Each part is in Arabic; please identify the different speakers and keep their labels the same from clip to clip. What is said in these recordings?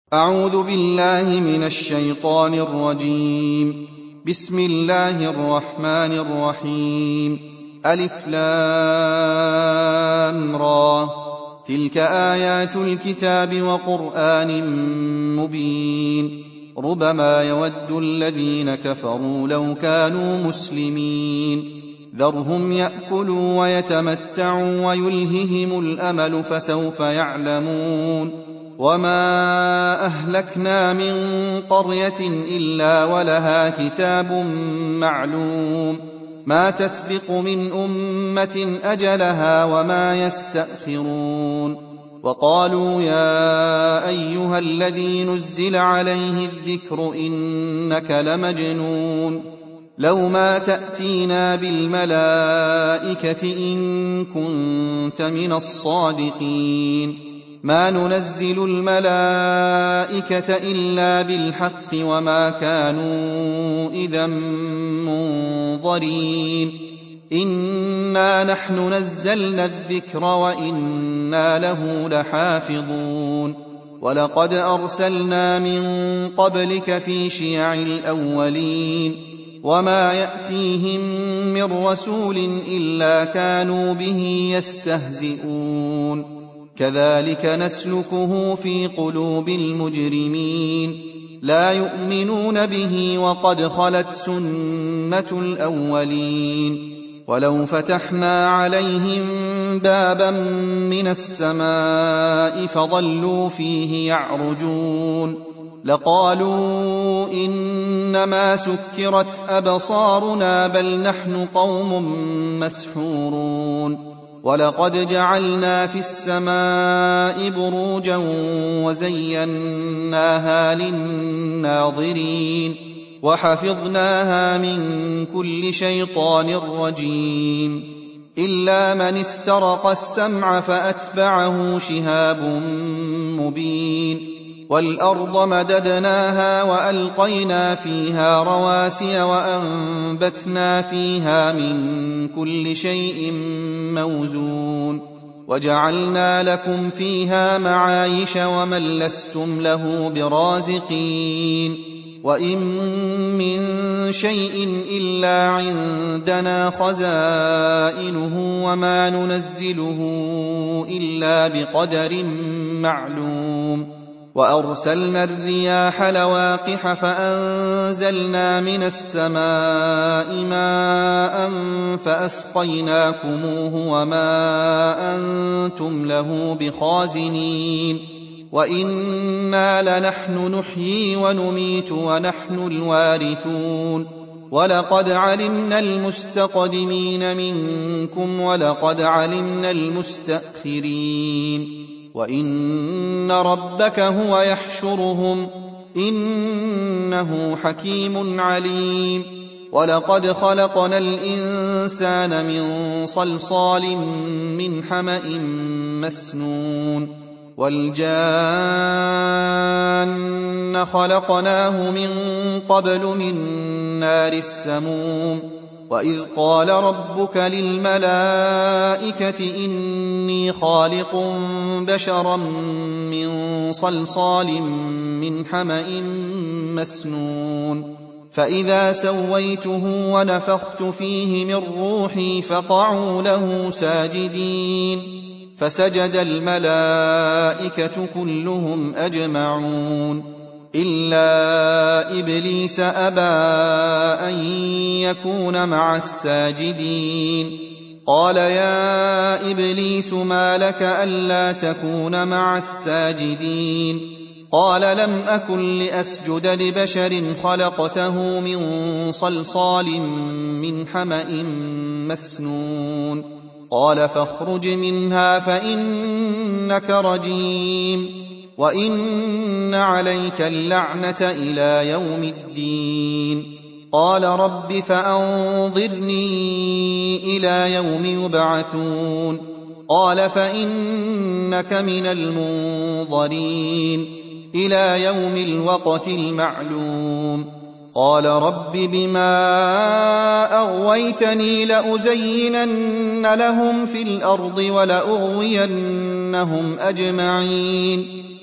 Speaker 1: أعوذ بالله من الشيطان الرجيم. بسم الله الرحمن الرحيم. ألف لام را، تلك آيات الكتاب وقرآن مبين. ربما يود الذين كفروا لو كانوا مسلمين. ذرهم يأكلوا ويتمتعوا ويلههم الأمل فسوف يعلمون. وما أهلكنا من قرية إلا ولها كتاب معلوم، ما تسبق من أمة أجلها وما يستأخرون. وقالوا يا أيها الذي نزل عليه الذكر إنك لمجنون، لو ما تأتينا بالملائكة إن كنت من الصادقين. ما ننزل الملائكة إلا بالحق وما كانوا إذا منظرين. إنا نحن نزلنا الذكر وإنا له لحافظون. ولقد أرسلنا من قبلك في شيع الأولين، وما يأتيهم من رسول إلا كانوا به يستهزئون. كذلك نسلكه في قلوب المجرمين، لا يؤمنون به وقد خلت سنة الأولين. ولو فتحنا عليهم بابا من السماء فظلوا فيه يعرجون لقالوا إنما سكرت أبصارنا بل نحن قوم مسحورون. ولقد جعلنا في السماء بروجا وزيناها للناظرين وحفظناها من كل شيطان رجيم إلا من استرق السمع فأتبعه شهاب مبين. والأرض مددناها وألقينا فيها رواسي وأنبتنا فيها من كل شيء موزون. وجعلنا لكم فيها معايش ومن لستم له برازقين. وإن من شيء إلا عندنا خزائنه وما ننزله إلا بقدر معلوم. وأرسلنا الرياح لواقح فأنزلنا من السماء ماء فأسقيناكموه وما أنتم له بخازنين. وإنا لنحن نحيي ونميت ونحن الوارثون. ولقد علمنا المستقدمين منكم ولقد علمنا المستأخرين. وإن ربك هو يحشرهم إنه حكيم عليم. ولقد خلقنا الإنسان من صلصال من حمأ مسنون. والجان خلقناه من قبل من نار السموم. وإذ قال ربك للملائكة إني خالق بشرا من صلصال من حمأ مسنون. فإذا سويته ونفخت فيه من روحي فقعوا له ساجدين. فسجد الملائكة كلهم أجمعون إلا إبليس أبى أن يكون مع الساجدين. قال يا إبليس ما لك ألا تكون مع الساجدين؟ قال لم أكن لأسجد لبشر خلقته من صلصال من حمأ مسنون. قال فاخرج منها فإنك رجيم وإن عليك اللعنة إلى يوم الدين. قال رب فأنظرني إلى يوم يبعثون. قال فإنك من المنظرين إلى يوم الوقت المعلوم. قال رب بما أغويتني لأزينن لهم في الأرض ولأغوينهم أجمعين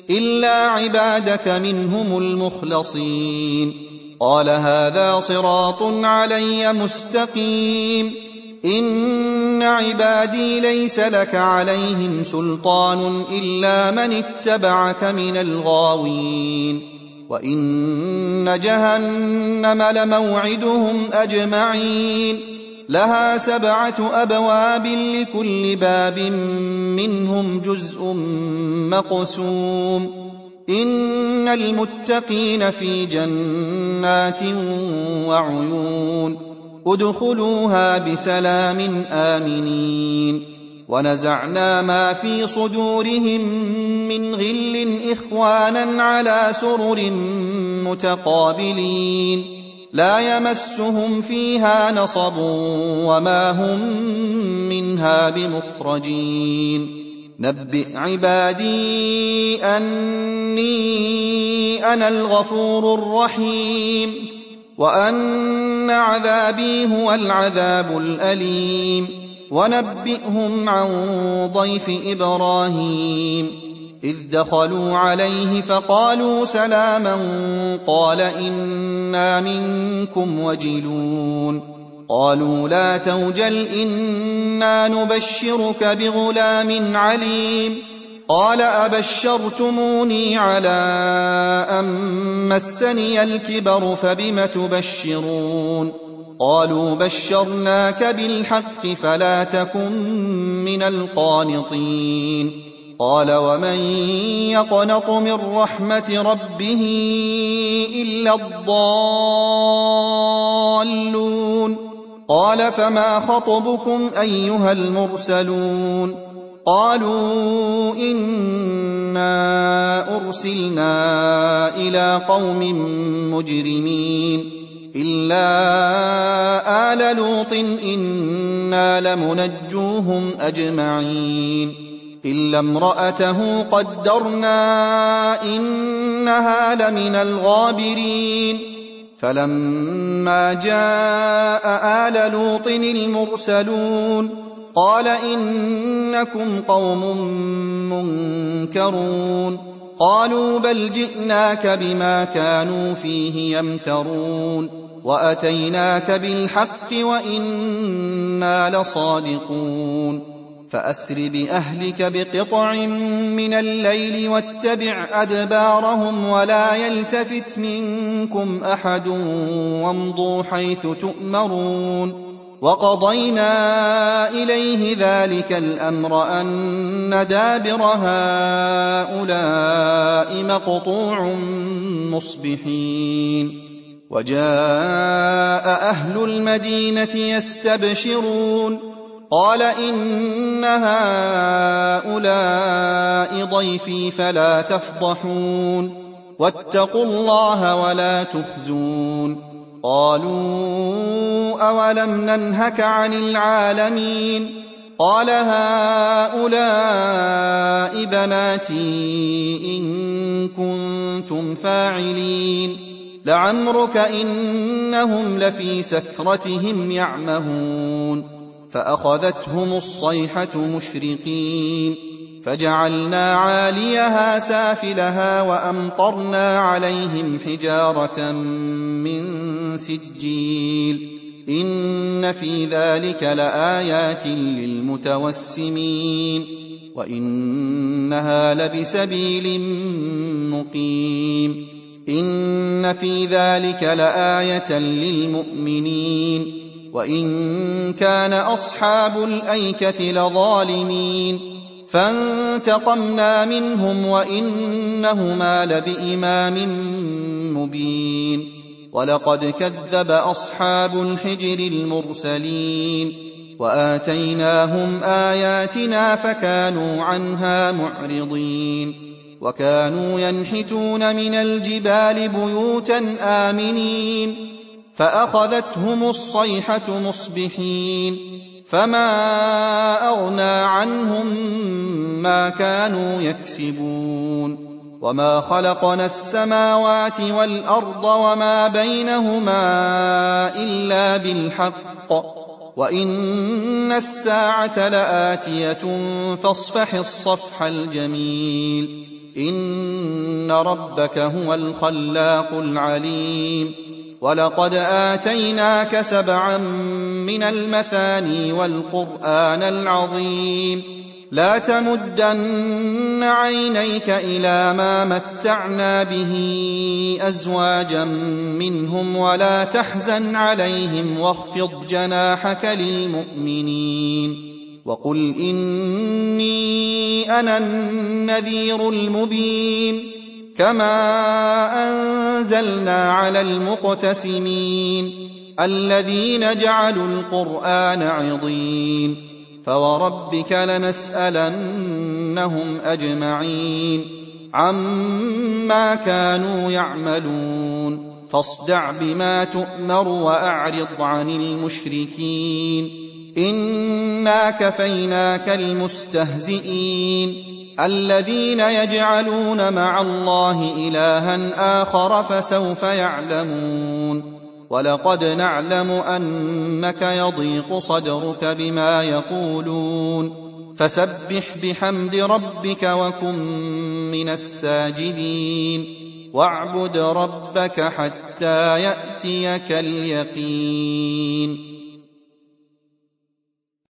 Speaker 1: إلا عبادك منهم المخلصين. قال هذا صراط علي مستقيم. إن عبادي ليس لك عليهم سلطان إلا من اتبعك من الغاوين. وإن جهنم لموعدهم أجمعين. لها 7 أبواب لكل باب منهم جزء مقسوم. إن المتقين في جنات وعيون. ادخلوها بسلام آمنين. ونزعنا ما في صدورهم من غل إخوانا على سرر متقابلين. لا يمسهم فيها نصب وما هم منها بمخرجين. نبئ عبادي أني أنا الغفور الرحيم وأن عذابي هو العذاب الأليم. ونبئهم عن ضيف إبراهيم إذ دخلوا عليه فقالوا سلاما قال إنا منكم وجلون. قالوا لا توجل إنا نبشرك بغلام عليم. قال أبشرتموني على أن مسني الكبر فبم تبشرون. قالوا بشرناك بالحق فلا تكن من القانطين. قال ومن يقنط من رحمة ربه إلا الضالون. قال فما خطبكم أيها المرسلون؟ قالوا إنا أرسلنا إلى قوم مجرمين إلا آل لوط إنا لمنجوهم أجمعين إلا امرأته قدرنا إنها لمن الغابرين. فلما جاء آل لوط المرسلون قال إنكم قوم منكرون. قالوا بل جئناك بما كانوا فيه يمترون وأتيناك بالحق وإنا لصادقون. فأسر بأهلك بقطع من الليل واتبع أدبارهم ولا يلتفت منكم أحد وامضوا حيث تؤمرون. وقضينا إليه ذلك الأمر أن دابر هؤلاء مقطوع مصبحين. وجاء أهل المدينة يستبشرون قال إن هؤلاء ضيفي فلا تفضحون واتقوا الله ولا تخزون. قالوا أولم ننهك عن العالمين؟ قال هؤلاء بناتي إن كنتم فاعلين. لعمرك إنهم لفي سكرتهم يعمهون. فأخذتهم الصيحة مشرقين فجعلنا عاليها سافلها وأمطرنا عليهم حجارة من سجيل. إن في ذلك لآيات للمتوسمين وإنها لبسبيل مقيم. إن في ذلك لآية للمؤمنين وإن كان أصحاب الأيكة لظالمين. فانتقمنا منهم وإنهما لبإمام مبين. ولقد كذب أصحاب الحجر المرسلين وآتيناهم آياتنا فكانوا عنها معرضين. وكانوا ينحتون من الجبال بيوتا آمنين فأخذتهم الصيحة مصبحين فما أغنى عنهم ما كانوا يكسبون. وما خلقنا السماوات والأرض وما بينهما إلا بالحق وإن الساعة لآتية فاصفح الصفح الجميل. إن ربك هو الخلاق العليم ولقد آتيناك 7 من المثاني والقرآن العظيم لا تمدن عينيك إلى ما متعنا به أزواجا منهم ولا تحزن عليهم واخفض جناحك للمؤمنين وقل إني أنا النذير المبين كما أنزلنا على المقتسمين الذين جعلوا القرآن عضين فوربك لنسألنهم أجمعين عما كانوا يعملون فاصدع بما تؤمر وأعرض عن المشركين إنا كفيناك المستهزئين الذين يجعلون مع الله إلها آخر فسوف يعلمون ولقد نعلم أنك يضيق صدرك بما يقولون فسبح بحمد ربك وكن من الساجدين واعبد ربك حتى يأتيك اليقين